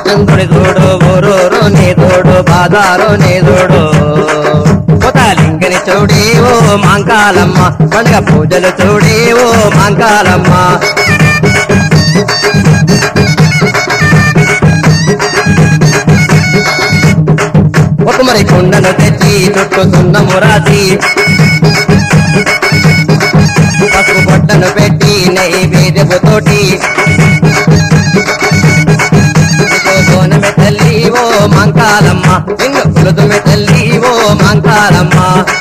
చంద్రుని చూడు ఊరూరు నీ చూడు బాదారు నీ చూడు లింగని చూడి ఓ మాంకాలమ్మ పండుగ పూజలు చూడి ఓ మాంకాలమ్మ ఒక మరి కుండను తెచ్చి చుట్టూ సున్నము రాసి పసుపు బొట్టను పెట్టి నైవేద్యపు తోటి గోనమె తల్లి ఓ మాంకాలమ్మ నిన్ను కొలుదుమె తల్లి ఓ మాంకాలమ్మ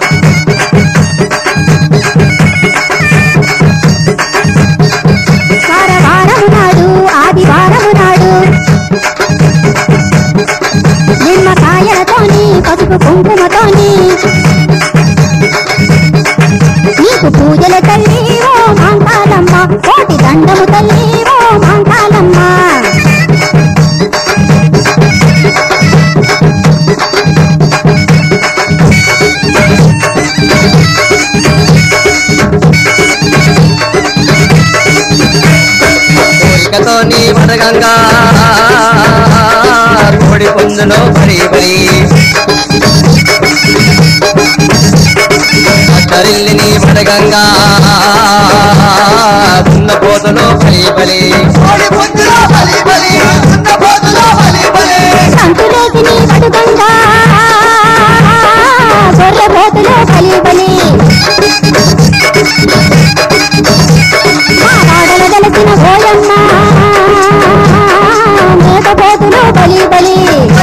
వారవారము నాడు ఆదివారము నాడు నిమ్మకాయలతోని పసుపు కుంకుమతోని నీకు పూజల తల్లి ఓ మాంకాలమ్మ కోటి దండము తల్లి ఓ మాంకాలమ్మ కోరికతోని వడగంగా కోడి పుంజులో బడి బడి తరిల్లిని వడగంగా దున్న పోతులో బలి బలి సంతులేసిని వడుగంగా గొర్రె పోతులో బలి బలి వాడల గెలిచిన ఓయమ్మ మేకపోతులో బలి బలి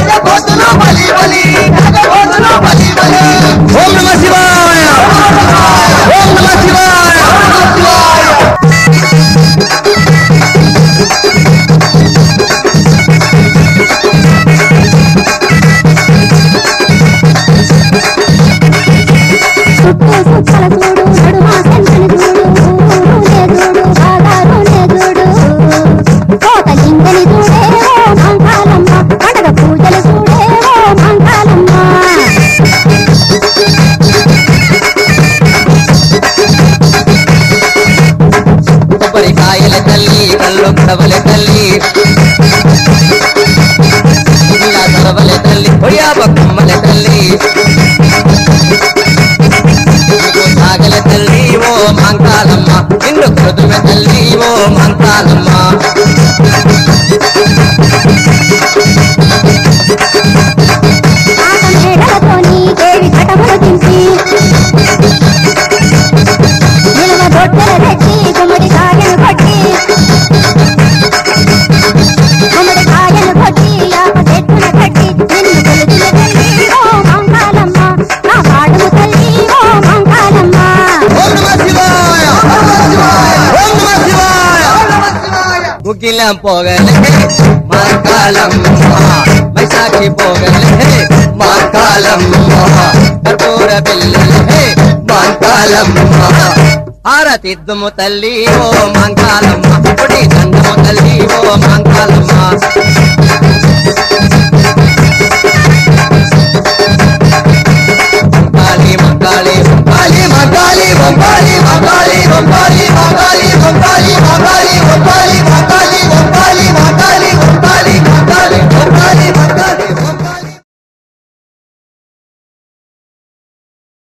ఓం నమ శివాయ ఓం నమ శివాయ చుట్టూ సుక్కల చూడు నడుమా సెంటని చూడు చూడు బాదారునే చూడు కోట లింగని చూడే ఓ మాంకాలమ్మ పండగ పూజలు చూడే ఓ మాంకాలమ్మ కొబ్బరికాయల తల్లి కళ్ళు కడవల తల్లి ఇలా కడవల తల్లి కొయ్యాబ కొమ్మల తల్లి సాగల తల్లి ఓ మాంకాలమ్మ నిన్ను కృతుమె తల్లి ఓ మాంకాలమ్మ ఆట మేడలతోని దేవి కటములు దింపి నిలువ బొట్టెలు పెట్టి గుమ్మడి కాయను కొట్టి గుమ్మడి కాయను కొట్టి యాప చెట్టున కట్టి నిన్ను కొలుచుల తల్లి ఓ మాంకాలమ్మ నా పాటము తల్లి ఓ మాంకాలమ్మ ఓం నమ శివాయ ఓం నమ శివాయ ముగిలం పోగలే మాంకాలమ్మ మైసాకి పోగలే మాంకాలమ్మ కర్పూర బిల్లలే మాంకాలమ్మ ఆరతిద్దుము తల్లి ఓ మాంకాలమ్మ పొడి దండము తల్లి ఓ మాంకాలమ్మ మంకాళి మంకాళి మంకాళి మంకాళి మంకాళి మంకాళి మంకాళి మంకాళి మంకాళి మంకాళి మంకాళి